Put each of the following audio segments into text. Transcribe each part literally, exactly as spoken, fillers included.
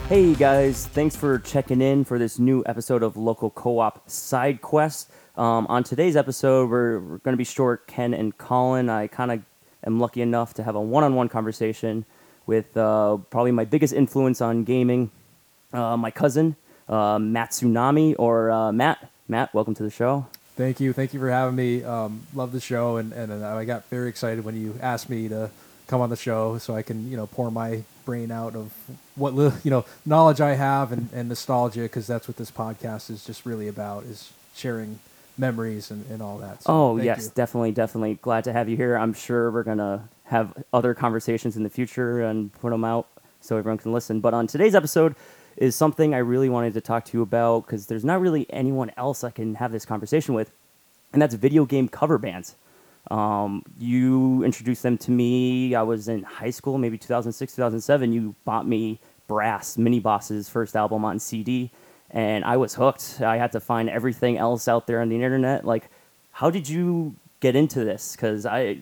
Hey guys, thanks for checking in for this new episode of Local Co-op Side Quest. Um, on today's episode, we're, we're going to be short Ken and Colin. I kind of am lucky enough to have a one-on-one conversation with uh, probably my biggest influence on gaming, uh, my cousin, uh, Matt Tsunami, or uh, Matt. Matt, welcome to the show. Thank you. Thank you for having me. Um, love the show, and, and, and I got very excited when you asked me to come on the show so I can, you know, pour my brain out of what, li- you know, knowledge I have and, and nostalgia, because that's what this podcast is just really about, is sharing memories and, and all that. So, Oh, thank yes, you. definitely, definitely. Glad to have you here. I'm sure we're going to have other conversations in the future and put them out so everyone can listen. But on today's episode is something I really wanted to talk to you about because there's not really anyone else I can have this conversation with, and that's video game cover bands. Um, you introduced them to me. I was in high school, maybe two thousand six, two thousand seven. You bought me Brass, Mini Boss's first album on C D, and I was hooked. I had to find everything else out there on the internet. Like, how did you get into this? Because I,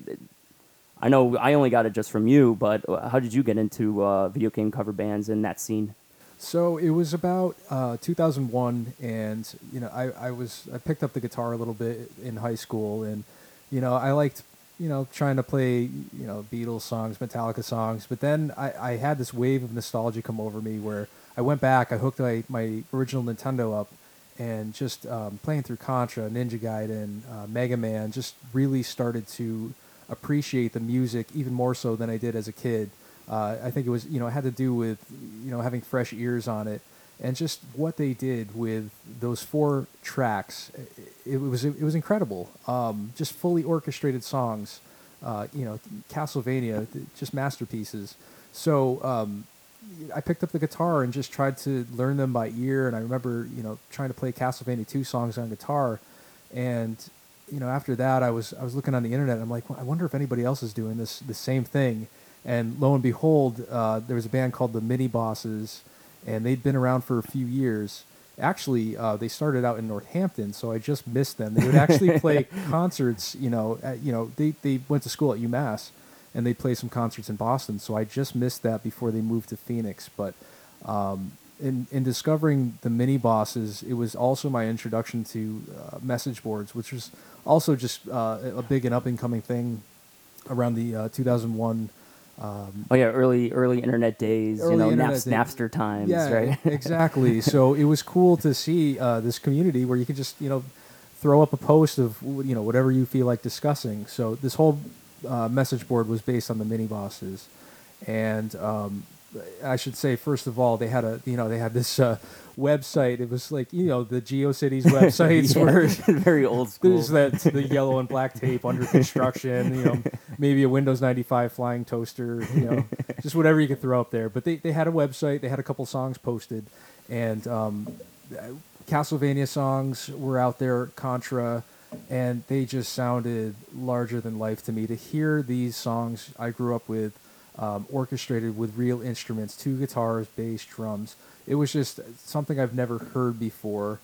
I know I only got it just from you, but how did you get into uh, video game cover bands in that scene? So it was about uh, two thousand one, and you know, I, I was I picked up the guitar a little bit in high school, and you know, I liked you know trying to play you know Beatles songs, Metallica songs, but then I, I had this wave of nostalgia come over me where I went back, I hooked my, my original Nintendo up, and just um, playing through Contra, Ninja Gaiden, uh, Mega Man, just really started to appreciate the music even more so than I did as a kid. Uh, I think it was, you know, it had to do with, you know, having fresh ears on it, and just what they did with those four tracks. It, it was it was incredible. Um, just fully orchestrated songs, uh, you know, Castlevania, just masterpieces. So um, I picked up the guitar and just tried to learn them by ear. And I remember, you know, trying to play Castlevania two songs on guitar, and you know, after that, I was I was looking on the internet. And I'm like, well, I wonder if anybody else is doing this the same thing. And lo and behold, uh, there was a band called the Mini Bosses, and they'd been around for a few years. Actually, uh, they started out in Northampton, so I just missed them. They would actually play concerts. You know, at, you know, they, they went to school at UMass, and they'd play some concerts in Boston. So I just missed that before they moved to Phoenix. But um, in in discovering the Mini Bosses, it was also my introduction to uh, message boards, which was also just uh, a big and up and coming thing around the uh, two thousand one. Um, oh yeah, early early internet days, you know, Naps, Napster times, yeah, right? Exactly. So it was cool to see uh, this community where you could just, you know, throw up a post of, you know, whatever you feel like discussing. So this whole uh, message board was based on the Mini Bosses, and um, I should say, first of all, they had a, you know, they had this uh, website. It was like, you know, the GeoCities websites yeah, where very old school. There's that the yellow and black tape under construction. You know, maybe a Windows ninety-five flying toaster. You know, just whatever you could throw up there. But they, they had a website. They had a couple songs posted, and um, Castlevania songs were out there. Contra. And they just sounded larger than life to me. To hear these songs I grew up with, Um, orchestrated with real instruments, two guitars, bass, drums. It was just something I've never heard before.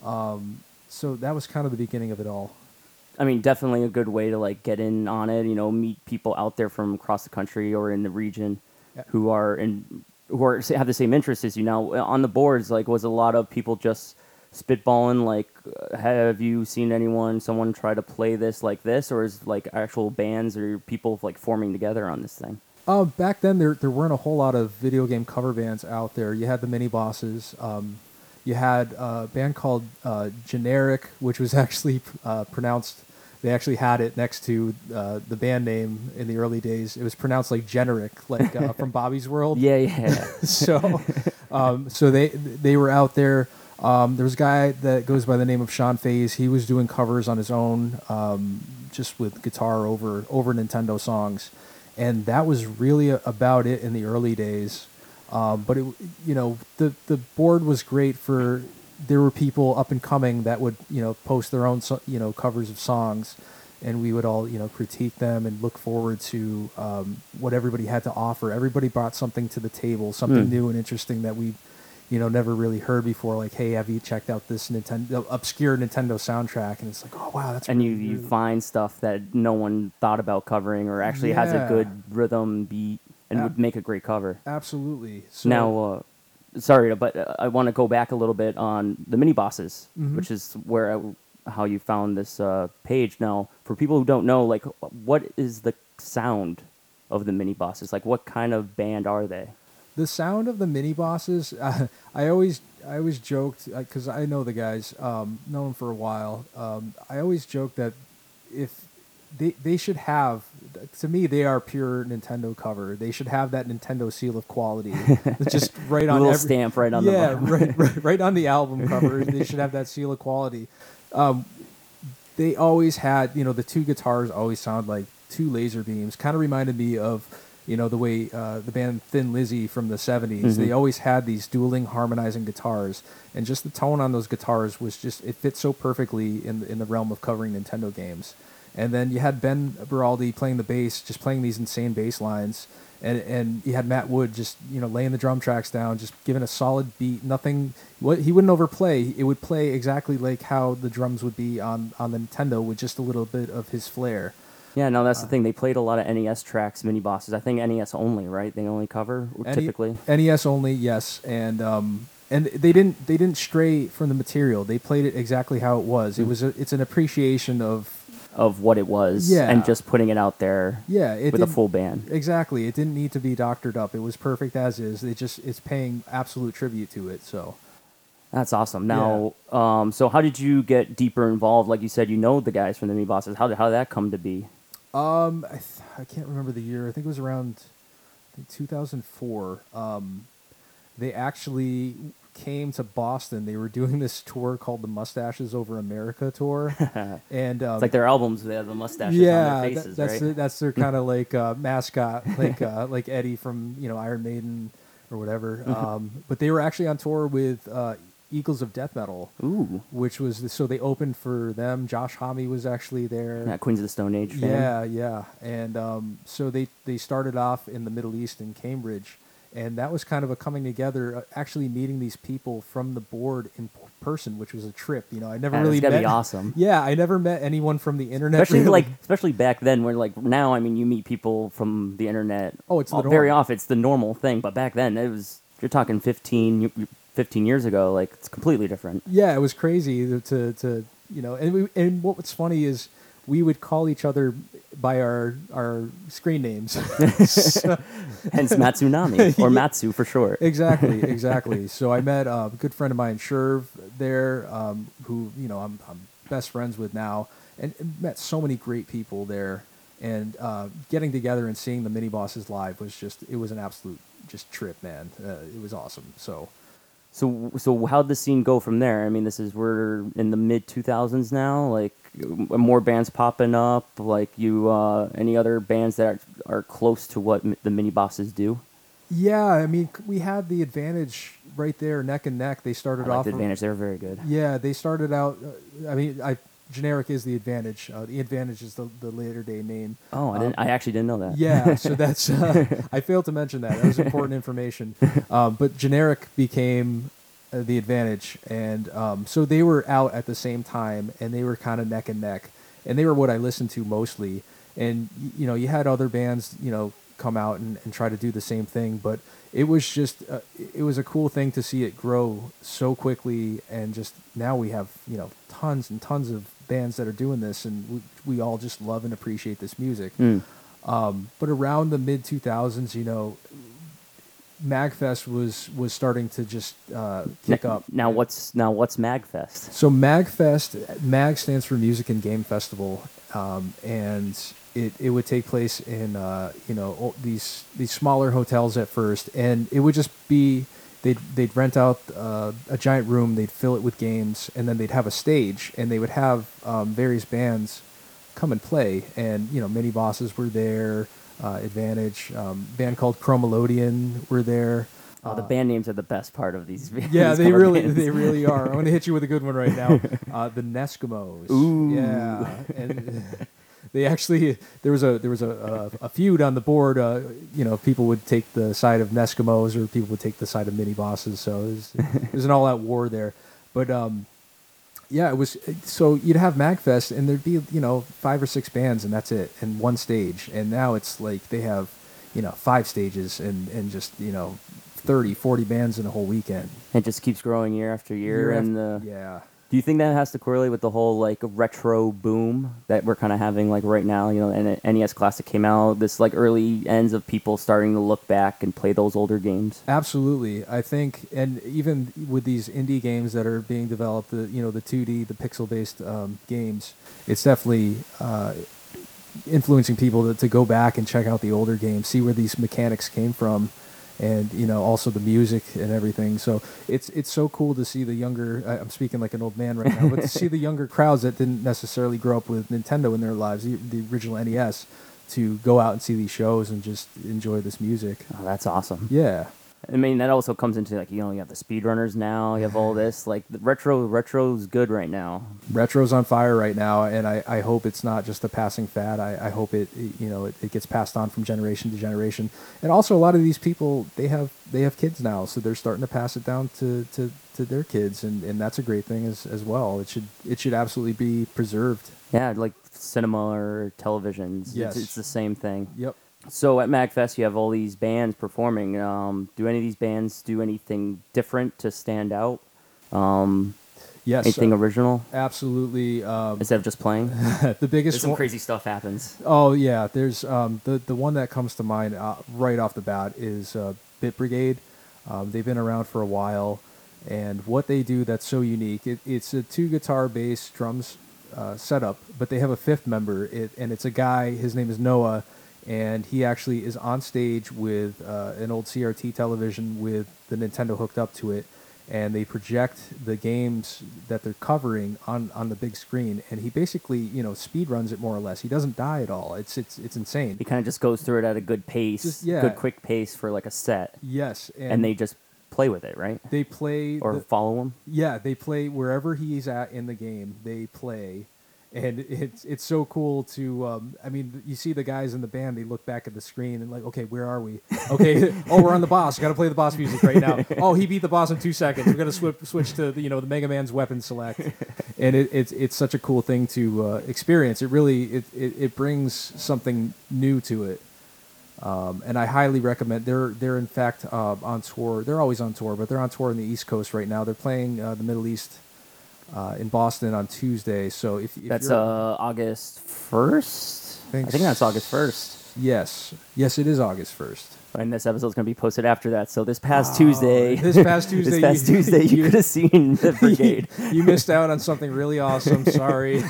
Um, so that was kind of the beginning of it all. I mean, definitely a good way to like get in on it. You know, meet people out there from across the country or in the region Yeah. who are in who are have the same interests as you. Now on the boards, like, was a lot of people just spitballing? Like, have you seen anyone, someone try to play this like this, or is like actual bands or people like forming together on this thing? Uh, back then, there there weren't a whole lot of video game cover bands out there. You had the Mini Bosses. Um, you had a band called uh, Generic, which was actually uh, pronounced. They actually had it next to uh, the band name in the early days. It was pronounced like generic, like uh, from Bobby's World. Yeah, yeah. so, um, so they they were out there. Um, there was a guy that goes by the name of Sean Faze. He was doing covers on his own, um, just with guitar over over Nintendo songs. And that was really a, about it in the early days. Um, but, it, you know, the the board was great for, there were people up and coming that would, you know, post their own, so, you know, covers of songs. And we would all, you know, critique them and look forward to um, what everybody had to offer. Everybody brought something to the table, something mm. new and interesting that we, you know, never really heard before. Like, hey, have you checked out this Nintendo obscure Nintendo soundtrack? And it's like, oh wow, that's and really, you, you really... find stuff that no one thought about covering, or actually yeah. has a good rhythm beat and a- would make a great cover. Absolutely. So, now, uh, sorry, but uh, I want to go back a little bit on the mini bosses, Mhm. which is where I, how you found this uh, page. Now, for people who don't know, like, what is the sound of the mini bosses? Like, what kind of band are they? The sound of the mini bosses, uh, I always I always joked because I know the guys, um, known them for a while. Um, I always joke that if they they should have, to me they are pure Nintendo cover. They should have that Nintendo seal of quality, just right A on little every, stamp right on yeah, the right, right right on the album cover. They should have that seal of quality. Um, they always had, you know, the two guitars always sound like two laser beams. Kind of reminded me of, you know, the way uh, the band Thin Lizzy from the seventies, Mhm. they always had these dueling harmonizing guitars, and just the tone on those guitars was just, it fit so perfectly in in the realm of covering Nintendo games. And then you had Ben Beraldi playing the bass, just playing these insane bass lines, and and you had Matt Wood just, you know, laying the drum tracks down, just giving a solid beat. Nothing, what he wouldn't overplay. It would play exactly like how the drums would be on on the Nintendo, with just a little bit of his flair. Yeah, no, that's the Uh, thing. They played a lot of N E S tracks, mini bosses. I think N E S only, right? They only cover N E typically. N E S only, yes, and um, and they didn't they didn't stray from the material. They played it exactly how it was. It Mm. was a, it's an appreciation of, Of what it was, Yeah. and just putting it out there yeah, it with a didn't- full band. exactly. It didn't need to be doctored up. It was perfect as is. It just it's paying absolute tribute to it. So That's awesome. Now, um, so how did you get deeper involved? Like you said, you know the guys from the mini bosses. How did how did that come to be? um, I th- I can't remember the year. I think it was around I think two thousand four. Um, they actually came to Boston. They were doing this tour called the Mustaches Over America tour, and um, It's like their albums. They have the mustaches yeah, on their that- faces, that's right? their, that's their kind of like uh, mascot, like uh, like Eddie from, you know, Iron Maiden or whatever. Um, but they were actually on tour with uh, Eagles of Death Metal, Ooh, which was the, so they opened for them. Josh Homme was actually there. yeah, Queens of the Stone Age fan. Yeah, yeah, and um, so they they started off in the Middle East in Cambridge, and that was kind of a coming together. Uh, actually meeting these people from the board in p- person, which was a trip. You know, I never Yeah, really it's gotta met. be awesome. Yeah, I never met anyone from the internet. Especially really. like, especially back then, where like now, I mean, you meet people from the internet. Oh, it's the all- very norm. often. It's the normal thing, but back then, it was. You're talking fifteen, you- you- fifteen years ago. Like it's completely different. Yeah, it was crazy to to, to you know, and we, and what was funny is we would call each other by our our screen names. So- Hence Matsunami or Matsu for short. exactly, exactly. So I met a good friend of mine, Sherv, there, um, who, you know, I'm I'm best friends with now, and, and met so many great people there. And uh, getting together and seeing the mini bosses live was just, it was an absolute just trip, man. Uh, it was awesome. So So, so how'd the scene go from there? I mean, this is we're in the mid two thousands now. Like, m- more bands popping up. Like, you, uh, any other bands that are, are close to what m- the mini bosses do? yeah, I mean, c- we had the advantage right there, neck and neck. They I started like off. the Advantage. They're very good. Yeah, they started out. Uh, I mean, I generic is the advantage. Uh, the advantage is the the later day name. Oh, I Um, didn't. I actually didn't know that. Yeah, so that's uh, I failed to mention that. That was important information. Um, but generic became uh, the advantage, and um, so they were out at the same time, and they were kind of neck and neck, and they were what I listened to mostly. And y- you know, you had other bands, you know, come out and, and try to do the same thing, but it was just uh, it was a cool thing to see it grow so quickly, and just now we have, you know, tons and tons of bands that are doing this, and we, we all just love and appreciate this music. Mm. Um, but around the mid two thousands, you know, Magfest was was starting to just uh, kick N- up. Now what's now what's Magfest? So Magfest, Mag stands for Music and Game Festival, um, and it, it would take place in uh, you know o- these these smaller hotels at first, and it would just be they'd they'd rent out uh, a giant room, they'd fill it with games, and then they'd have a stage, and they would have um, various bands come and play, and you know many bosses were there. Uh, Advantage, um, band called Chromelodian were there. Oh, the Uh, band names are the best part of these. yeah, these they cover really, bands. they really are. I'm gonna hit you with a good one right now. Uh, the Neskimos. Ooh. Yeah, and they actually there was a there was a, a, a feud on the board. Uh, you know, people would take the side of Neskimos, or people would take the side of mini bosses. So it was, it was an all-out war there. But um, yeah, it was. So you'd have Magfest, and there'd be you know five or six bands, and that's it, and one stage. And now it's like they have, you know, five stages, and and just you know thirty, forty bands in a whole weekend. It just keeps growing year after year. Year and af- the, yeah. do you think that has to correlate with the whole like retro boom that we're kind of having like right now? You know, and N E S Classic came out. This like early ends of people starting to look back and play those older games. Absolutely, I think, and even with these indie games that are being developed, the you know the two D, the pixel-based um, games, it's definitely uh, influencing people to, to go back and check out the older games, see where these mechanics came from, and you know also the music and everything. So it's it's so cool to see the younger. I- I'm speaking like an old man right now, but to see the younger crowds that didn't necessarily grow up with Nintendo in their lives, the, the original N E S, to go out and see these shows and just enjoy this music. Oh, that's awesome. Yeah. I mean, that also comes into like you know you have the speedrunners now. You have all this like the retro. Retro's good right now. Retro's on fire right now, and I, I hope it's not just a passing fad. I, I hope it, it you know it, it gets passed on from generation to generation. And also, a lot of these people they have they have kids now, so they're starting to pass it down to, to, to their kids, and, and that's a great thing as as well. It should it should absolutely be preserved. Yeah, like cinema or televisions. Yes. It's, it's the same thing. Yep. So at MagFest, you have all these bands performing. Um, do any of these bands do anything different to stand out? Um, Yes. anything uh, original absolutely. Um, instead of just playing? the biggest Some one, crazy stuff happens. Oh yeah, there's um, the the one that comes to mind uh, right off the bat is uh, Bit Brigade. Um, they've been around for a while, and what they do that's so unique, it, it's a two guitar, bass, drums uh, setup, but they have a fifth member, it, and it's a guy. His name is Noah, and he actually is on stage with uh, an old C R T television with the Nintendo hooked up to it. And they project the games that they're covering on, on the big screen, and he basically, you know, speed runs it more or less. He doesn't die at all. It's it's it's insane. He kind of just goes through it at a good pace, Just- yeah. good quick pace for like a set, Yes, and, and, they just play with it, right? they play Or the- follow him. yeah, they play wherever he's at in the game. They play, and it's it's so cool to. Um, I mean, you see the guys in the band. They look back at the screen and like, okay, where are we? Okay, oh, we're on the boss. Got to play the boss music right now. Oh, he beat the boss in two seconds. We're gonna switch switch to the, you know the Mega Man's weapon select, and it, it's it's such a cool thing to uh, experience. It really it, it it brings something new to it. Um, and I highly recommend. They're they're in fact uh, on tour. They're always on tour, but they're on tour in the East Coast right now. They're playing uh, the Middle East uh, in Boston on Tuesday. So if, if That's you're, uh, August first. I Thanks. think that's August first. yes, yes, it is August first. And this episode's going to be posted after that. So this past Tuesday, This past Tuesday, this past you- Tuesday, you you- could have seen the brigade. You missed out on something really awesome. Sorry,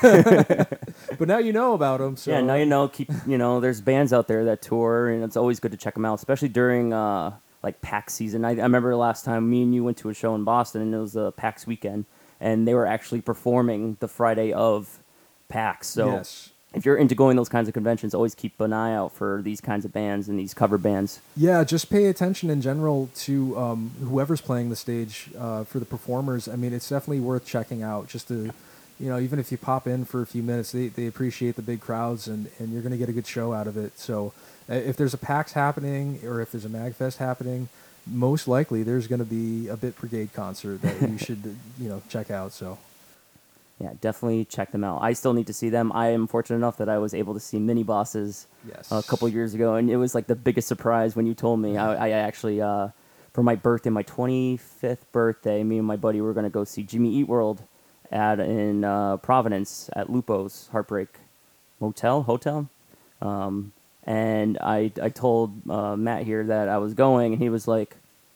but now you know about them. So Yeah, now you know. Keep you know. There's bands out there that tour, and it's always good to check them out, especially during uh, like PAX season. I, I remember last time me and you went to a show in Boston, and it was a PAX weekend, and they were actually performing the Friday of PAX. So yes. if you're into going to those kinds of conventions, always keep an eye out for these kinds of bands and these cover bands. Yeah, just pay attention in general to um, whoever's playing the stage uh, for the performers. I mean, it's definitely worth checking out. Just to, you know, even if you pop in for a few minutes, they, they appreciate the big crowds, and, and you're going to get a good show out of it. So, uh, if there's a PAX happening or if there's a MagFest happening, most likely there's going to be a Bit Brigade concert that you should, you know, check out. So. Yeah, definitely check them out. I still need to see them. I am fortunate enough that I was able to see Mini Bosses Yes. a couple years ago, and it was like the biggest surprise when you told me. I, I actually, uh, for my birthday, my twenty-fifth birthday, me and my buddy were going to go see Jimmy Eat World at in uh, Providence at Lupo's Heartbreak Motel Hotel, um, and I I told uh, Matt here that I was going, and he was like,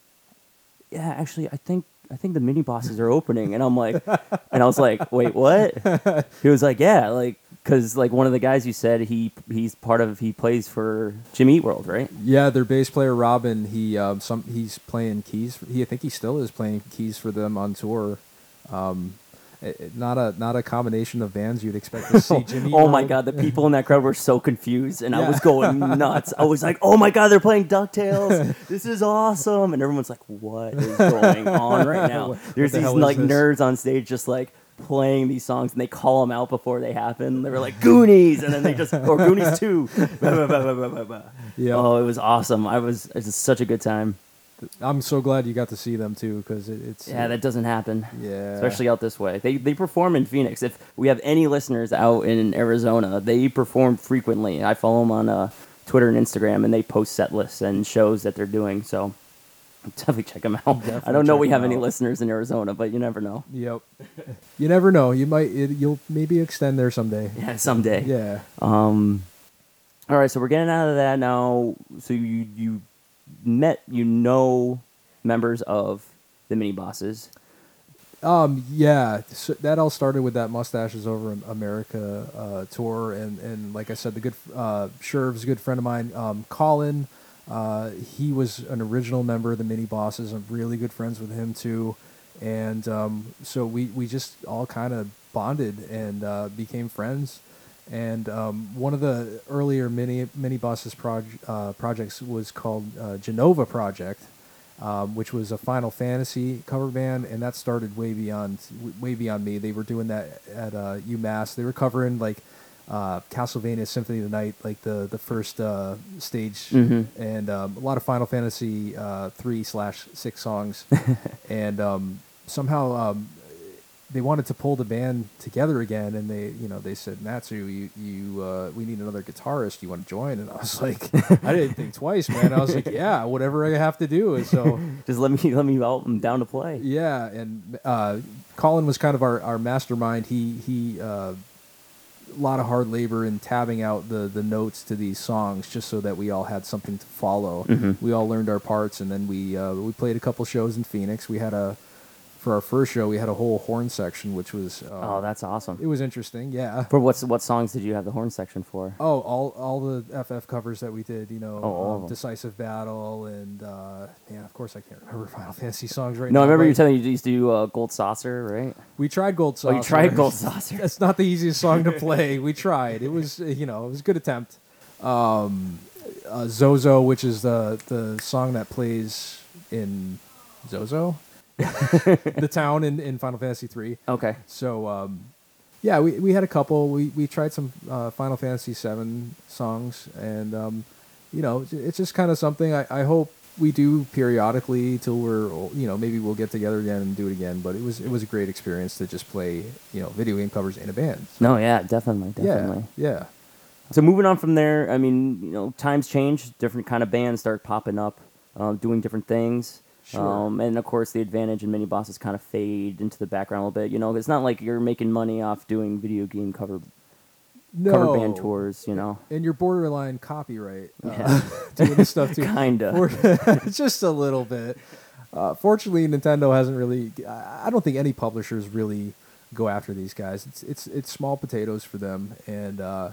"Yeah, actually, I think." I think the Mini Bosses are opening, and I'm like, and I was like, wait, what? He was like, yeah, like, cause like one of the guys you said he he's part of he plays for Jimmy Eat World, right? Yeah, their bass player Robin. He um, some he's playing keys. He I think he still is playing keys for them on tour. Um, it- it- not a not a combination of bands you'd expect to see. Jimmy. Oh my World. god, the people in that crowd were so confused, and I Yeah. was going nuts. I was like, oh my god, they're playing DuckTales. This is awesome, and everyone's like, what is going on right now? What- There's what the these hell is like this? nerds on stage just like playing these songs, and they call them out before they happen. They were like Goonies, and then they just or Goonies two. Bah, bah, bah, bah, bah, bah. Yeah. Oh, it was awesome. I was it was such a good time. I'm so glad you got to see them too, because it, it's Yeah, that doesn't happen. yeah, Especially out this way. They they perform in Phoenix. If we have any listeners out in Arizona, they perform frequently. I follow them on uh, Twitter and Instagram, and they post set lists and shows that they're doing. So Definitely check them out. Definitely I don't know check we have 'em any out. listeners in Arizona, but you never know. Yep. You never know. You might. It, you'll maybe extend there someday. Yeah, someday. Yeah. Um, all right, so we're getting out of that now. So you you met, you know, members of the Mini Bosses. Um, yeah, so that all started with that Mustaches Over America uh, tour, and, and like I said, the good uh, Sherv's a good friend of mine, um, Colin. Uh, he was an original member of the Mini Bosses. I'm really good friends with him too, and um, so we we just all kind of bonded and uh, became friends. And um, one of the earlier Mini Mini Bosses proj- uh, projects was called uh, Genova Project. Um, which was a Final Fantasy cover band, and that started way beyond way beyond me. They were doing that at uh, UMass. They were covering like uh, Castlevania Symphony of the Night, like the the first uh, stage, Mhm. and um, a lot of Final Fantasy uh, three slash six songs, and um, somehow um, they wanted to pull the band together again, and they, you know, they said, Natsu, you, you, uh, we need another guitarist. You want to join? And I was like, I didn't think twice, man. I was like, yeah, whatever I have to do. And so, Just let me let me out. I'm down to play. yeah. And uh, Colin was kind of our, our mastermind. He, he, uh, a lot of hard labor in tabbing out the, the notes to these songs just so that we all had something to follow. Mhm. We all learned our parts, and then we, uh, we played a couple shows in Phoenix. We had a, for our first show, we had a whole horn section, which was uh, Oh, that's awesome. it was interesting. Yeah. For what's what songs did you have the horn section for? Oh, all all the F F covers that we did, you know, Oh, all of um, them. Decisive Battle, and uh, yeah, of course I can't remember Final Fantasy songs right No, now. I remember but you telling me you used to do uh, Gold Saucer, right? we tried Gold Saucer. Oh, you tried Gold Saucer. That's not the easiest song to play. We tried. It was, uh, you know, it was a good attempt. Um, uh, Zozo, which is the the song that plays in Zozo, the town in, in Final Fantasy three. Okay. So, um, yeah, we, we had a couple. We we tried some uh, Final Fantasy seven songs, and um, you know, it's just kind of something I, I hope we do periodically till we're, you know, maybe we'll get together again and do it again. But it was it was a great experience to just play, you know, video game covers in a band. No, yeah, definitely, definitely. Yeah, yeah. So moving on from there, I mean, you know, times change. Different kind of bands start popping up, uh, doing different things. Sure. Um, and of course, the Advantage and Mini Bosses kind of fade into the background a little bit. You know, it's not like you're making money off doing video game cover No. cover band tours. You know, And you're borderline copyright uh, Yeah. doing this stuff too. kinda. For- just a little bit. Uh, fortunately, Nintendo hasn't really. I I don't think any publishers really go after these guys. It's it's it's small potatoes for them, and uh,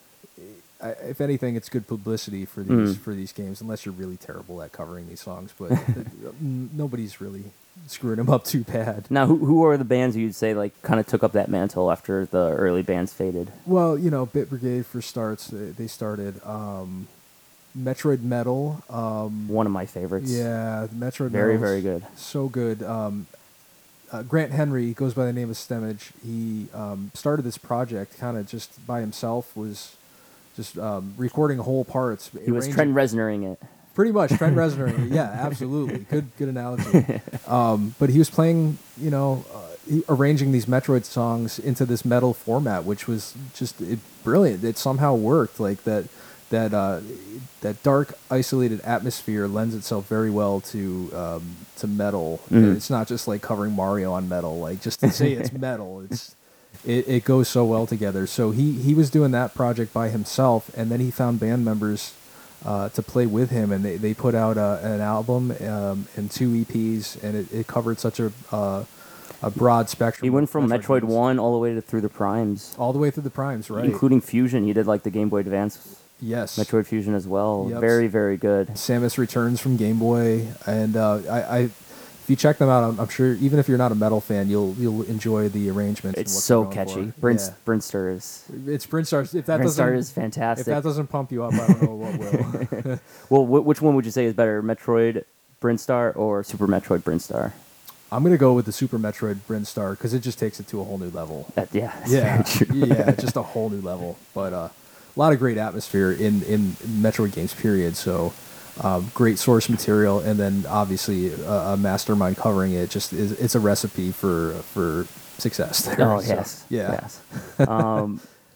I, if anything, it's good publicity for these Mm. for these games. Unless you're really terrible at covering these songs, but n- nobody's really screwing them up too bad. Now, who who are the bands you'd say like kind of took up that mantle after the early bands faded? Well, you know, Bit Brigade for starts. They, they started um, Metroid Metal. Um, One of my favorites. Yeah, Metroid Very, Metal's very good. So good. Um, uh, Grant Henry goes by the name of Stemage. He um, started this project kind of just by himself. Was just um, recording whole parts. He was arranging- Trent Reznor-ing it. Pretty much Trent Reznor. Yeah, absolutely. Good, good analogy. Um, but he was playing, you know, uh, he, arranging these Metroid songs into this metal format, which was just it, brilliant. It somehow worked. Like that, that uh, that dark, isolated atmosphere lends itself very well to um, to metal. Mhm. It's not just like covering Mario on metal. Like just to say it's metal, it's it, it goes so well together. So he he was doing that project by himself, and then he found band members uh, to play with him, and they, they put out a, an album um, and two E Ps, and it, it covered such a uh, a broad spectrum. He went of from Metroid games. one all the way to through the Primes, all the way through the primes, right? including Fusion. He did like the Game Boy Advance Yes, Metroid Fusion as well. Yep. Very, very good. Samus Returns from Game Boy, and uh, I, I, if you check them out, I'm, I'm sure even if you're not a metal fan, you'll you'll enjoy the arrangements. and It's what so they're going catchy. for. Brint, Yeah. Brinster is It's Brinstar. If that Brinstar doesn't is fantastic. if that doesn't pump you up, I don't know what will. Well, wh- which one would you say is better, Metroid Brinstar or Super Metroid Brinstar? I'm gonna go with the Super Metroid Brinstar because it just takes it to a whole new level. That, yeah, that's Yeah, very true. yeah, just a whole new level. But uh, a lot of great atmosphere in in Metroid games. Period. So. Um, great source material, and then obviously a, a mastermind covering it. Just is it's a recipe for for success. There. Oh So, yes, yeah. yes. um,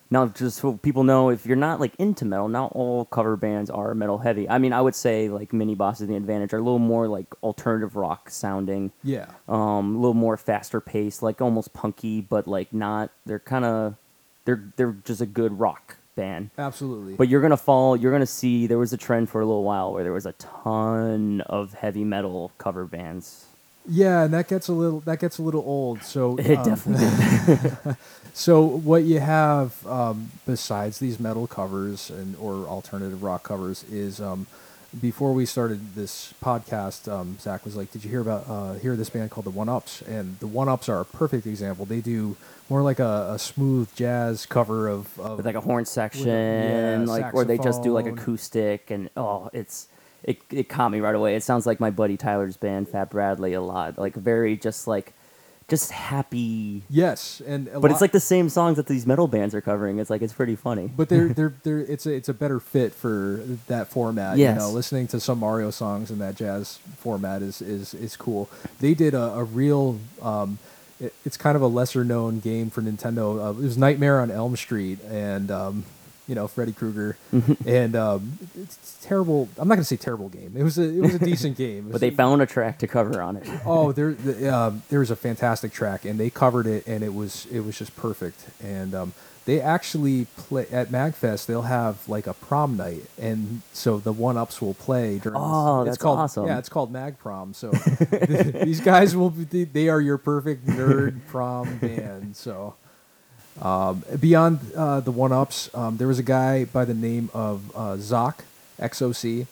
Now, just so people know, if you're not like into metal, not all cover bands are metal heavy. I mean, I would say like Mini Bosses and The Advantage are a little more like alternative rock sounding, Yeah. um, a little more faster paced, like almost punky, but like not. They're kind of, they're they're just a good rock band. Absolutely. But you're gonna fall. You're gonna see there was a trend for a little while where there was a ton of heavy metal cover bands. Yeah, and that gets a little that gets a little old. So It um, definitely did. So what you have um, besides these metal covers and or alternative rock covers is um, before we started this podcast, um, Zach was like, "Did you hear about uh, hear this band called the One Ups?" And the One Ups are a perfect example. They do more like a, a smooth jazz cover of, of With like a horn section, yeah, like or they just do like saxophone. acoustic, and oh, it's it it caught me right away. It sounds like my buddy Tyler's band, Fat Bradley, a lot. Like very just like just happy. Yes, and a But lot, it's like the same songs that these metal bands are covering. It's like it's pretty funny. but they're they're they're it's a it's a better fit for that format. Yes. You know, listening to some Mario songs in that jazz format is is is cool. They did a, a real. Um, it, it's kind of a lesser known game for Nintendo. Uh, it was Nightmare on Elm Street, and um, you know Freddy Krueger, and um, it's terrible. I'm not gonna say terrible game. It was a it was a decent game. It But was- they found a track to cover on it. Oh, there, the, um, there was a fantastic track, and they covered it, and it was it was just perfect. And um, they actually play at Magfest. They'll have like a prom night, and so the One Ups will play during. Oh, this. that's it's called, awesome. Yeah, it's called Mag Prom. So these guys will be, they are your perfect nerd prom band. So. Um, beyond uh, the One Ups, um, there was a guy by the name of uh, Zoc, X O C.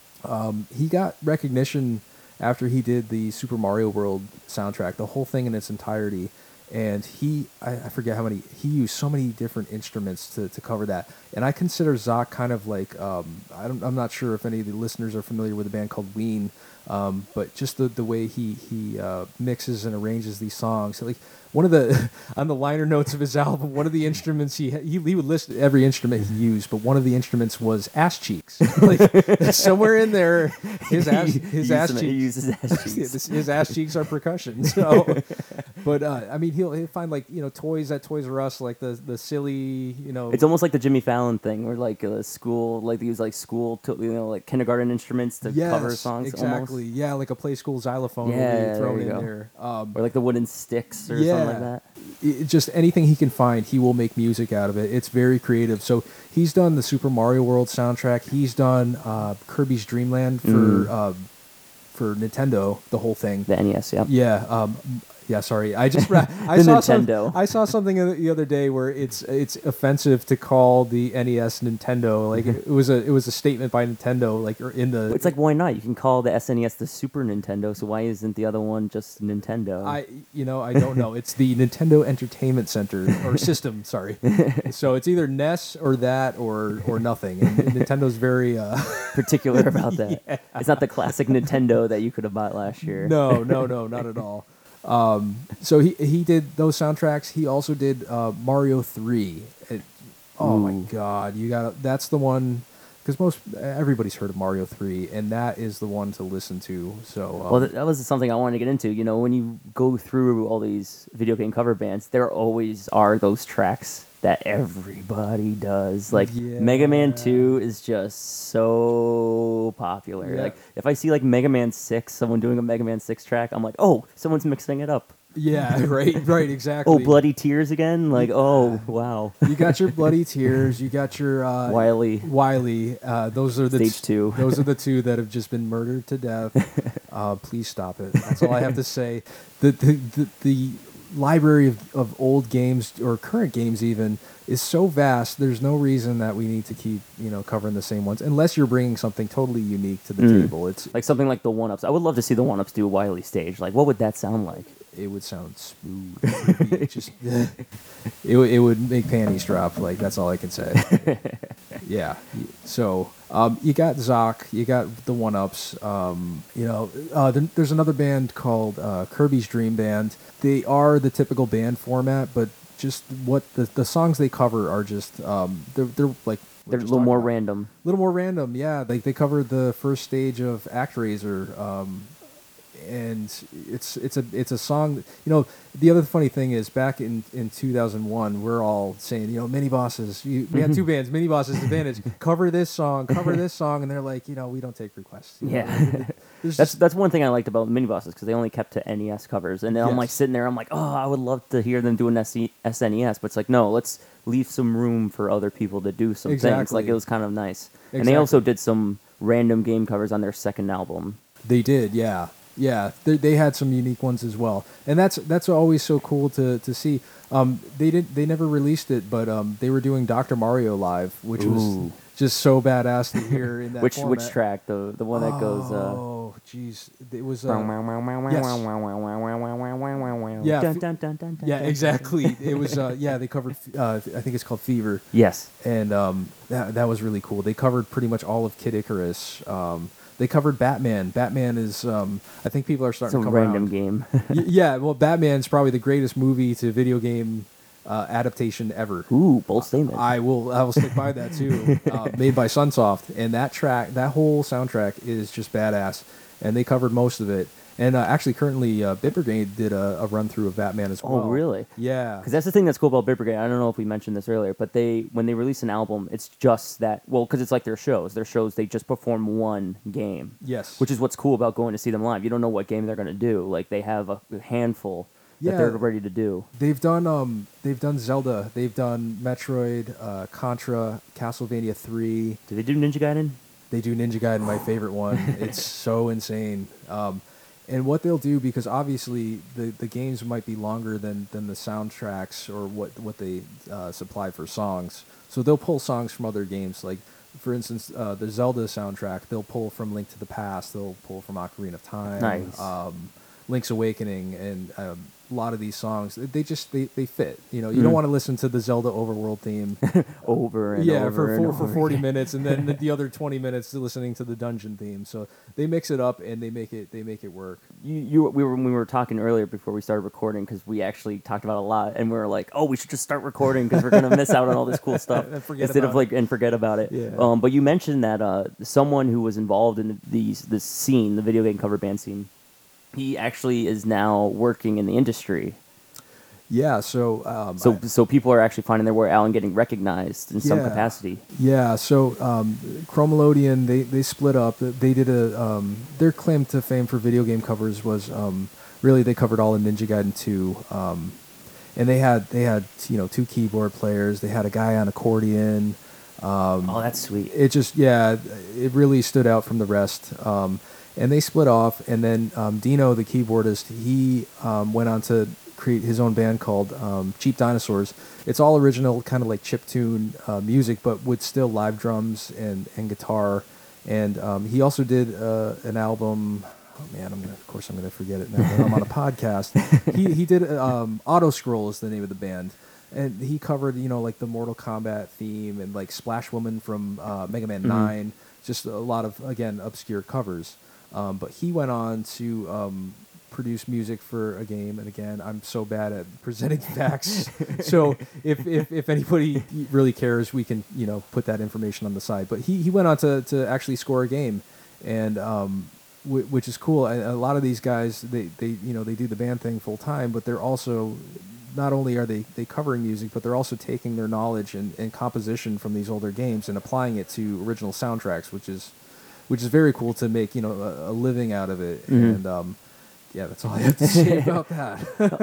Um, he got recognition after he did the Super Mario World soundtrack, the whole thing in its entirety. And he, I, I forget how many, he used so many different instruments to, to cover that. And I consider Zoc kind of like, um, I don't, I'm not sure if any of the listeners are familiar with a band called Ween, um, but just the, the way he, he uh, mixes and arranges these songs. Like one of the, on the liner notes of his album, one of the instruments he, he, he would list every instrument he used, but one of the instruments was ass cheeks. Like somewhere in there, his ass, He his used ass some- cheeks. He uses ass Yeah, cheeks. this- his ass cheeks are percussion. So, but uh, I mean, he'll he'll find like you know toys at Toys R Us, like the the silly you know. It's almost like the Jimmy Fallon thing, where like a school, like they use like school, to, you know, like kindergarten instruments to yes, cover songs. exactly. Almost. Yeah, like a play school xylophone will Yeah, be thrown there you in go. there. Um, Or like the wooden sticks or yeah, something like that. It- just anything he can find, he will make music out of it. It's very creative. So he's done the Super Mario World soundtrack. He's done uh, Kirby's Dream Land for Mm. uh, for Nintendo, the whole thing. The N E S, yeah. Yeah, um, yeah. Sorry, I just ra- I The saw some- Nintendo. I saw something the the other day where it's it's offensive to call the N E S Nintendo. Like it was a it was a statement by Nintendo. Like or in the It's like, why not? You can call the S N E S the Super Nintendo, so why isn't the other one just Nintendo? I you know I don't know. It's the Nintendo Entertainment Center or system. Sorry. So it's either N E S or that or or nothing. And Nintendo's very uh, particular about that. It's not the classic Nintendo that you could have bought last year. no no no not at all. Um, so he he did those soundtracks. He also did uh, Mario three. It, oh my Ooh. god, you got that's the one because most everybody's heard of Mario three, and that is the one to listen to. So um, Well, th- that was something I wanted to get into. You know, when you go through all these video game cover bands, there always are those tracks that everybody does. Like Mega Man Yeah. two is just so popular. Yeah. Like if I see like Mega Man six, someone doing a Mega Man six track, I'm like, oh, someone's mixing it up. yeah, right, right, exactly. Oh, Bloody Tears again? Like, oh, wow. You got your Bloody Tears. You got your uh, Wily. Wiley. Uh, those are the Stage two. Those are the two that have just been murdered to death. Uh, please stop it. That's all I have to say. The the the, the library of, of old games or current games even is so vast. There's no reason that we need to keep you know covering the same ones unless you're bringing something totally unique to the Mm. table. It's Like something like the One Ups. I would love to see the One Ups do a Wily stage. Like, what would that sound like? it would sound smooth. It would be just it would- it would make panties drop. Like that's all I can say. Yeah. So um, you got Zoc, you got the One Ups. Um, you know, uh, there, there's another band called uh, Kirby's Dream Band. They are the typical band format, but just what the the songs they cover are just um, they're they're like They're a just little talking more about. random. A little more random, yeah. Like they covered the first stage of ActRaiser, um, and it's it's a it's a song. You know, the other funny thing is back in, in two thousand one, we're all saying, you know, Mini Bosses. You, we had two bands, Mini Bosses, Advantage. Cover this song, cover this song, and they're like, you know, we don't take requests. You know, Yeah. there's That's just- that's one thing I liked about Mini Bosses because they only kept to N E S covers, and then I'm Yes. like sitting there, I'm like, oh, I would love to hear them do an S N E S, but it's like, no, let's leave some room for other people to do some things. Like Exactly. it was kind of nice, and they also did some random game covers on their second album. They did, yeah, yeah. They, they had some unique ones as well, and that's that's always so cool to to see. Um, they did they never released it, but um, they were doing Doctor Mario live, which Ooh. was just so badass to hear in that which format. which track? The the one that goes. Uh, Oh, jeez, it was. Uh, yeah, Yeah, dun, fe- dun, dun, dun, dun, yeah, dun. exactly. It was. Uh, yeah, they covered. Uh, I think it's called Fever. Yes. And um, that that was really cool. They covered pretty much all of Kid Icarus. Um, they covered Batman. Batman is, um, I think people are starting Some to come random around. game. Y- yeah, well, Batman's probably the greatest movie to video game uh, adaptation ever. Ooh, bold statement. I will I will stick by that too. Uh, made by Sunsoft, and that track, that whole soundtrack is just badass. And they covered most of it. And uh, actually, currently, uh, Bit Brigade did a, a run through of Batman as Oh, well. really? Yeah. Because that's the thing that's cool about Bit Brigade. I don't know if we mentioned this earlier, but they when they release an album, it's just that. Well, because it's like their shows. Their shows they just perform one game. Yes. Which is what's cool about going to see them live. You don't know what game they're going to do. Like they have a handful that Yeah. they're ready to do. They've done um they've done Zelda, they've done Metroid, uh, Contra, Castlevania three. Do they do Ninja Gaiden? They do Ninja Gaiden, my favorite one. It's so insane. Um, and what they'll do, because obviously the, the games might be longer than, than the soundtracks or what what they uh, supply for songs. So they'll pull songs from other games. Like, for instance, uh, the Zelda soundtrack, they'll pull from Link to the Past. They'll pull from Ocarina of Time. Nice. Um, Link's Awakening, and um, a lot of these songs, they just they, they fit. You know, you Mhm. don't want to listen to the Zelda Overworld theme Over and yeah, over for and four, for over forty again. minutes, and then the other twenty minutes listening to the dungeon theme. So they mix it up and they make it they make it work. You, you, we were when we were talking earlier before we started recording because we actually talked about a lot, and we were like, "Oh, we should just start recording because we're gonna miss out on all this cool stuff And forget instead of about like and forget about it." Yeah. Um, but you mentioned that uh, someone who was involved in these this scene, the video game cover band scene, he actually is now working in the industry. Yeah, so um, So I- so people are actually finding their way out and getting recognized in some Yeah. capacity. yeah, so um, Chromelodian they they split up. They did a um, their claim to fame for video game covers was um, really they covered all of Ninja Gaiden two. Um, and they had they had you know two keyboard players. They had a guy on accordion. Um, Oh, that's sweet. it just yeah it really stood out from the rest, um, and they split off, and then um, Dino, the keyboardist, he um, went on to create his own band called um, Cheap Dinosaurs. It's all original, kind of like chiptune uh, music, but with still live drums and, and guitar. And um, he also did uh, an album. Oh man, I'm gonna. Of course, I'm gonna forget it now that I'm on a podcast. He he did um, Auto Scroll is the name of the band, and he covered you know like the Mortal Kombat theme and like Splash Woman from uh, Mega Man Mhm. Nine. Just a lot of again obscure covers. Um, but he went on to um, produce music for a game, and again, I'm so bad at presenting facts. So if, if if anybody really cares, we can you know put that information on the side. But he he went on to to actually score a game, and um, w- which is cool. And a lot of these guys, they, they you know they do the band thing full time, but they're also not only are they, they covering music, but they're also taking their knowledge and, and composition from these older games and applying it to original soundtracks, which is which is very cool to make you know a, a living out of it. Mhm. And um, yeah, that's all I have to say about that.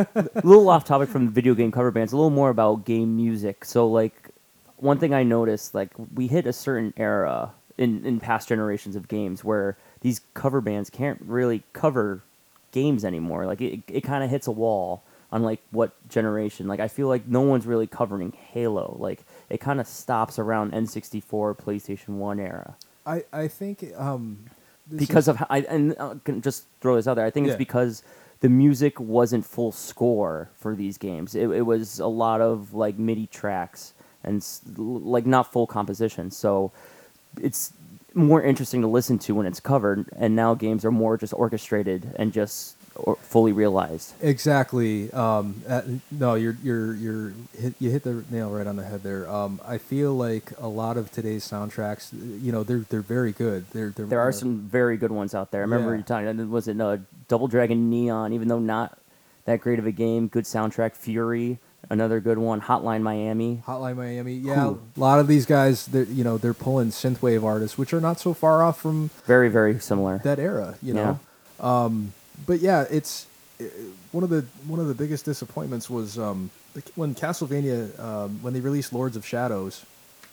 A little off topic from the video game cover bands, a little more about game music. So, like, one thing I noticed, like, we hit a certain era in, in past generations of games where these cover bands can't really cover games anymore. Like, it, it kind of hits a wall on, like, what generation. Like, I feel like no one's really covering Halo. Like, it kind of stops around N sixty-four, PlayStation one era. I I think um, this Because is- of how, I and uh, can just throw this out there. I think Yeah. it's because the music wasn't full score for these games. It, it was a lot of like MIDI tracks and s- l- like not full composition. So it's more interesting to listen to when it's covered. And now games are more just orchestrated and just or fully realized. Exactly. Um, uh, no, you're you're you're hit, you hit the nail right on the head there. Um, I feel like a lot of today's soundtracks, you know, they're they're very good. They're, they're There are uh, some very good ones out there. I remember Yeah. you talking. Was it uh, Double Dragon Neon, even though not that great of a game, good soundtrack. Fury, another good one. Hotline Miami. Hotline Miami, yeah. Cool. A lot of these guys, they're, you know, they're pulling synthwave artists, which are not so far off from Very, very similar. that era, you know. Um, but yeah, it's it, one of the one of the biggest disappointments was um, when Castlevania um, when they released Lords of Shadows.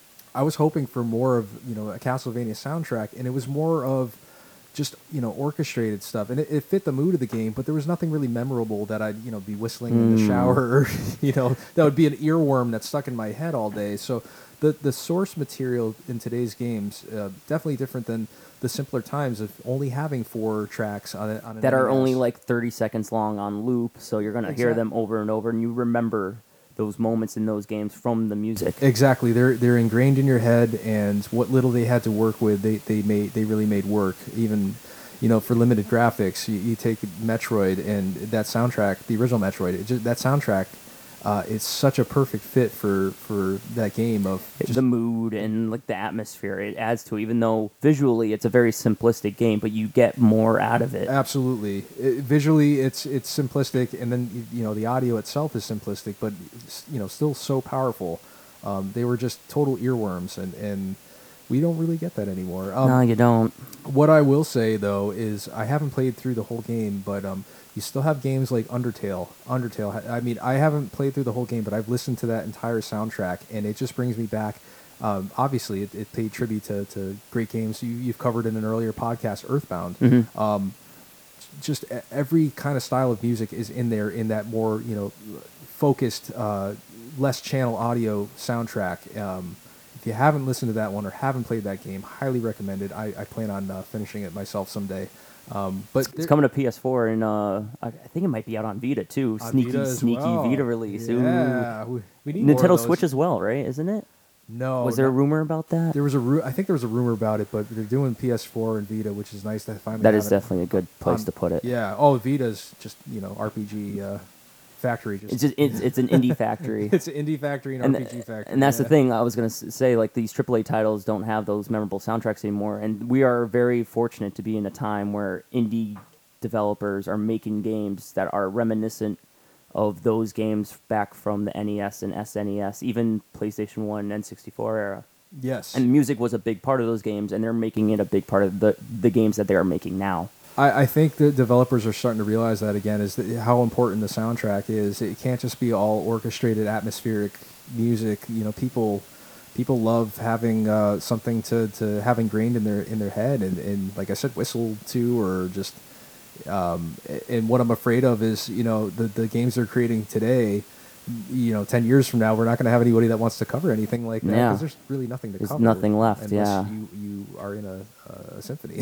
I was hoping for more of you know a Castlevania soundtrack, and it was more of just you know orchestrated stuff, and it, it fit the mood of the game. But there was nothing really memorable that I'd you know be whistling in the shower, or you know that would be an earworm that's stuck in my head all day. So the the source material in today's games uh, definitely different than the simpler times of only having four tracks on it on an that are N E S. only like thirty seconds long on loop, so you're going to hear Exact- them over and over, and you remember those moments in those games from the music. Exactly, they're they're ingrained in your head, and what little they had to work with, they they made they really made work. Even, you know, for limited graphics, you, you take Metroid and that soundtrack, the original Metroid, it just, that soundtrack, uh, it's such a perfect fit for for that game of just, The mood and like the atmosphere it adds to it, even though visually it's a very simplistic game, but you get more out of it. absolutely It- visually it's it's simplistic, and then you know the audio itself is simplistic, but you know still so powerful. Um, they were just total earworms, and and we don't really get that anymore. Um, No, you don't. What I will say though is I haven't played through the whole game, but um, you still have games like Undertale. Undertale. ha- I mean, I haven't played through the whole game, but I've listened to that entire soundtrack, and it just brings me back. Um, obviously, it, it paid tribute to, to great games you, you've covered in an earlier podcast, Earthbound. Um, just e- every kind of style of music is in there in that more you know focused, uh, less channel audio soundtrack. Um, if you haven't listened to that one or haven't played that game, highly recommended. I, I plan on uh, finishing it myself someday. Um, but It's there- coming to P S four, and uh, I I think it might be out on Vita too. on Sneaky, Vita as sneaky well. Vita release. Ooh. Yeah, we, we need more of Nintendo those. Switch as well, right? Isn't it? No, Was there a no. rumor about that? There was a ru- I think there was a rumor about it, but they're doing P S four and Vita, which is nice to finally. That have is it definitely a good place on- to put it. Yeah. Oh, Vita's just you know R P G uh, factory. Just It's just it's, it's an indie factory. it's an indie factory and, and, R P G factory. and that's yeah. the thing I was going to say, like these triple A titles don't have those memorable soundtracks anymore, and we are very fortunate to be in a time where indie developers are making games that are reminiscent of those games back from the N E S and S N E S, even PlayStation one, N sixty-four era. Yes. And music was a big part of those games, and they're making it a big part of the, the games that they are making now. I, I think that developers are starting to realize that again is that how important the soundtrack is. It can't just be all orchestrated, atmospheric music. You know, people people love having uh, something to, to have ingrained in their in their head, and, and like I said, whistle to, or just. Um, and what I'm afraid of is, you know, the the games they're creating today. You know, ten years from now, we're not going to have anybody that wants to cover anything like that Yeah. because there's really nothing to There's cover. nothing left, unless yeah. you you are in a, a symphony.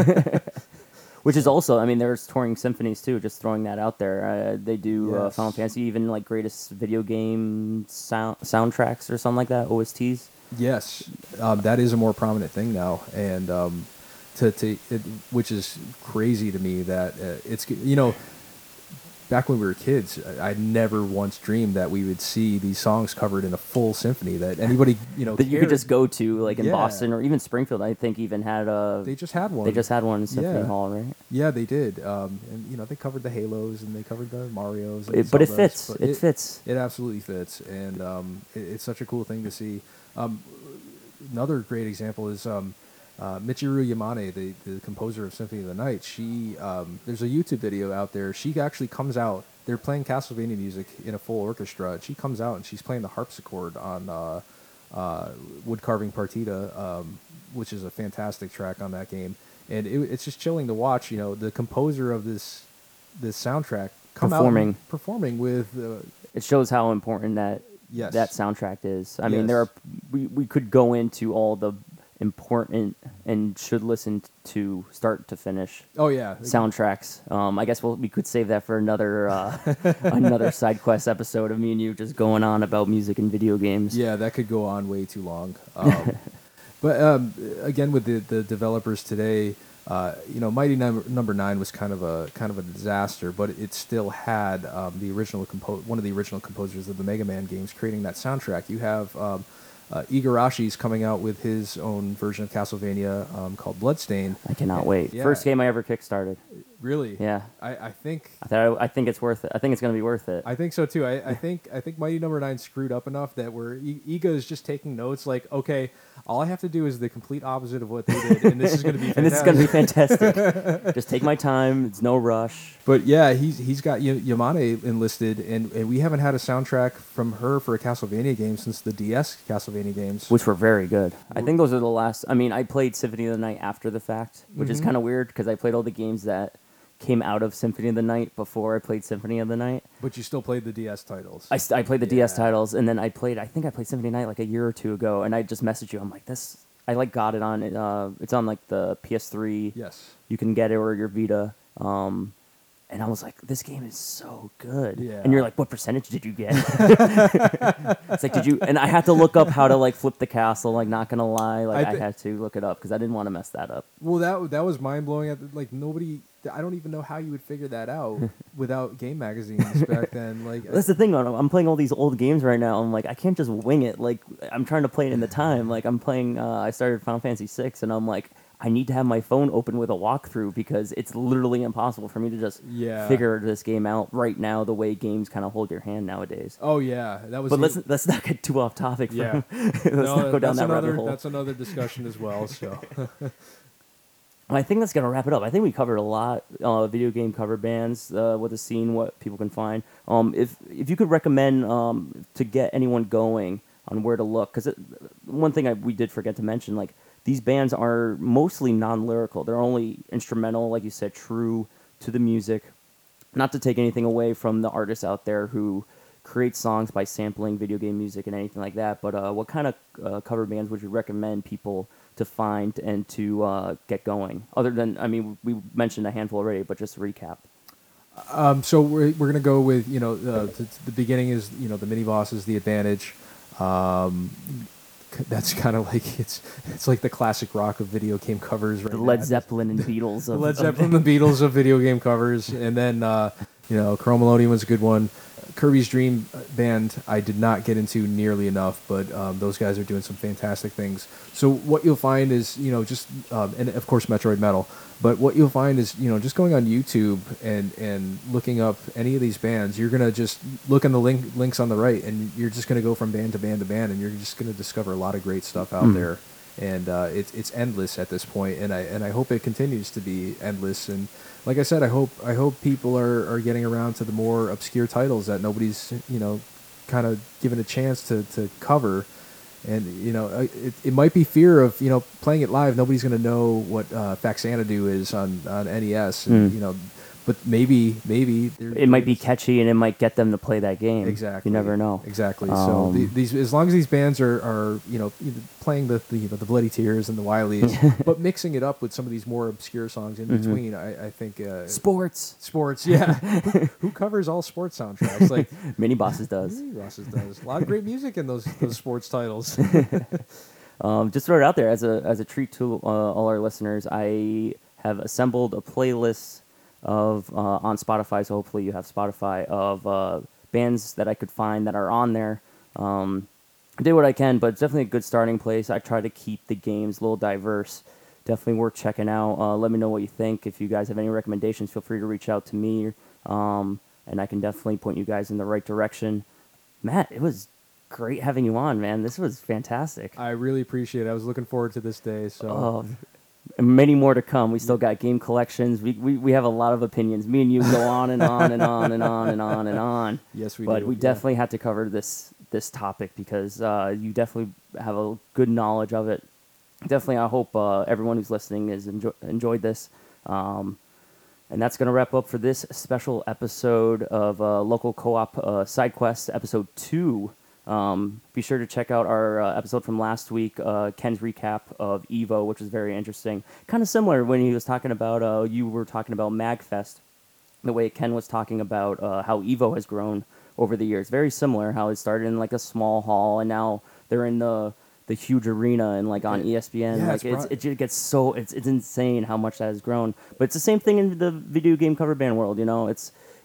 Which is also, I mean, there's touring symphonies too. Just throwing that out there. Uh, they do uh, Yes. Final Fantasy, even like greatest video game sound soundtracks or something like that. O S Ts. Yes, um, that is a more prominent thing now, and um, to to it, which is crazy to me that uh, it's you know, back when we were kids, I, I never once dreamed that we would see these songs covered in a full symphony that anybody you know That you could cared. just go to, like in Yeah. Boston or even Springfield. I think even had a. They just had one. They just had one in Symphony Yeah. Hall, right? Yeah, they did. Um, and you know, they covered the Halos and they covered the Mario's. And It- but it Zeldas, fits. but It fits. It absolutely fits, and um, it, it's such a cool thing to see. Um, another great example is um, uh, Michiru Yamane, the, the composer of Symphony of the Night. She um, there's a YouTube video out there. She actually comes out. They're playing Castlevania music in a full orchestra. And she comes out and she's playing the harpsichord on uh, uh, Wood Carving Partita, um, which is a fantastic track on that game. And it, it's just chilling to watch. You know, the composer of this this soundtrack come Performing. out and performing with. Uh, It shows how important that Yes. that soundtrack is. I mean, Yes. there are we, we could go into all the important and should listen to start to finish oh yeah, soundtracks. Um, I guess we'll, we could save that for another uh, another side quest episode of me and you just going on about music and video games. Yeah, that could go on way too long. Um, but um, again, with the, the developers today, uh, you know, Mighty Number, Number Nine was kind of a kind of a disaster, but it still had um, the original compo- one of the original composers of the Mega Man games creating that soundtrack. You have um, uh, Igarashi's coming out with his own version of Castlevania um, called Bloodstain. I cannot wait. Yeah. First game I ever kickstarted. Really? Yeah, I, I think I thought I think it's worth it. I think it's gonna be worth it. I think so too. I, I think I think Mighty Number Nine screwed up enough that where E- Ega is just taking notes. Like, okay, all I have to do is the complete opposite of what they did, and this is going to be fantastic. And this is gonna be fantastic. Just take my time. It's no rush. But yeah, he's he's got y- Yamane enlisted, and, and we haven't had a soundtrack from her for a Castlevania game since the D S Castlevania games. Which were very good. I think those are the last. I mean, I played Symphony of the Night after the fact, which is Mhm. kind of weird because I played all the games that came out of Symphony of the Night before I played Symphony of the Night. But you still played the D S titles. I, st- I played the D S Yeah. titles, and then I played. I think I played Symphony of the Night like a year or two ago, and I just messaged you. I'm like, this. I like got it on. Uh, it's on like the P S three. Yes. You can get it or your Vita. Um, and I was like, this game is so good. Yeah. And you're like, what percentage did you get? It's like, did you? And I had to look up how to like flip the castle. Like, not gonna lie, like I I, thi- had to look it up because I didn't want to mess that up. Well, that that was mind blowing. Like nobody, I don't even know how you would figure that out without game magazines back then. Like That's the thing. I'm I'm playing all these old games right now. I'm like, I can't just wing it. Like, I'm trying to play it in the time. Like, I'm playing. Uh, I started Final Fantasy six, and I'm like, I need to have my phone open with a walkthrough because it's literally impossible for me to just Yeah. figure this game out right now. The way games kind of hold your hand nowadays. Oh yeah, that was. But the- let's let's not get too off topic. From, Yeah. let's no, not go down that's that another rabbit hole. that's another discussion as well. So I think that's gonna wrap it up. I think we covered a lot. Uh, video game cover bands, uh, what the scene, what people can find. Um, if if you could recommend um, to get anyone going on where to look, because one thing I, we did forget to mention, like these bands are mostly non-lyrical. They're only instrumental, like you said, true to the music. Not to take anything away from the artists out there who create songs by sampling video game music and anything like that. But uh, what kind of uh, cover bands would you recommend people to find and to uh, get going? Other than, I mean, we mentioned a handful already, but just to recap. Um, so we're we're gonna go with you know uh, the, the beginning is you know the mini boss is the advantage. Um, c- that's kind of like it's it's like the classic rock of video game covers. Right The now. Led Zeppelin and Beatles. the Of, Led of- Zeppelin, the Beatles of video game covers, and then uh, you know Chromalonium was a good one. Kirby's Dream Band I did not get into nearly enough, but um, those guys are doing some fantastic things. So what you'll find is you know just um, and of course Metroid Metal. But what you'll find is, you know, just going on YouTube and, and looking up any of these bands, you're gonna just look in the link links on the right, and you're just gonna go from band to band to band, and you're just gonna discover a lot of great stuff out Mm. there, and uh, it's it's endless at this point, and I and I hope it continues to be endless. And like I said, I hope I hope people are, are getting around to the more obscure titles that nobody's you know kind of given a chance to, to cover. And you know, uh, it, it might be fear of you know playing it live. Nobody's going to know what uh, Faxanadu is on, on N E S, and Mm. you know, but maybe maybe there- it might be catchy and it might get them to play that game. Exactly. You never know. Exactly. Um, so the, these, as long as these bands are, are you know either playing the the, you know, the Bloody Tears and the Wileys, but mixing it up with some of these more obscure songs in Mhm. between, I, I think uh, Sports. sports. Yeah, who, who covers all sports soundtracks? Like Mini Bosses does. Rosses does. A lot of great music in those those sports titles. Um, just throw it out there as a as a treat to uh, all our listeners. I have assembled a playlist of uh, on Spotify, so hopefully you have Spotify of uh, bands that I could find that are on there. Um, I did what I can, but it's definitely a good starting place. I try to keep the games a little diverse. Definitely worth checking out. Uh, let me know what you think. If you guys have any recommendations, feel free to reach out to me, um, and I can definitely point you guys in the right direction. Matt, it was great having you on, man. This was fantastic. I really appreciate it. I was looking forward to this day. So Oh, and many more to come. We still got game collections. We, we we have a lot of opinions. Me and you go on and on and on and on and on and on. yes, we but do. we yeah. definitely had to cover this this topic because uh, you definitely have a good knowledge of it. Definitely, I hope uh, everyone who's listening has enjoy, enjoyed this. Um, and that's going to wrap up for this special episode of uh, Local Co-op uh, Side Quest, episode two. Um, be sure to check out our uh, episode from last week, uh, Ken's recap of Evo, which was very interesting. Kind of similar when he was talking about, uh, you were talking about MagFest, the way Ken was talking about uh, how Evo has grown over the years. Very similar, how it started in like a small hall, and now they're in the the huge arena and like on E S P N. Yeah, like it's it's, brought- it just gets so it's it's insane how much that has grown. But it's the same thing in the video game cover band world. You know, it's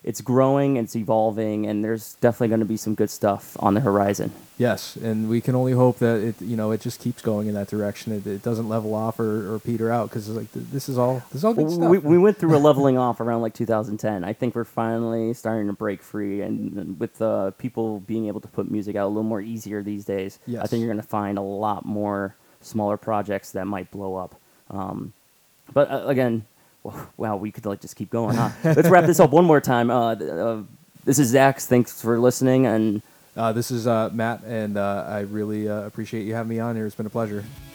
it's growing, it's evolving, and there's definitely going to be some good stuff on the horizon. Yes, and we can only hope that it, you know, it just keeps going in that direction. It, it doesn't level off or, or peter out because like th- this is all this is all good Well, stuff. we, we went through a leveling off around like two thousand ten. I think we're finally starting to break free, and, and with uh, people being able to put music out a little more easier these days, Yes. I think you're going to find a lot more smaller projects that might blow up. Um, but uh, again, wow, we could like just keep going, huh? Let's wrap this up one more time. Uh, th- uh, this is Zach. Thanks for listening, and Uh, this is uh, Matt, and uh, I really uh, appreciate you having me on here. It's been a pleasure.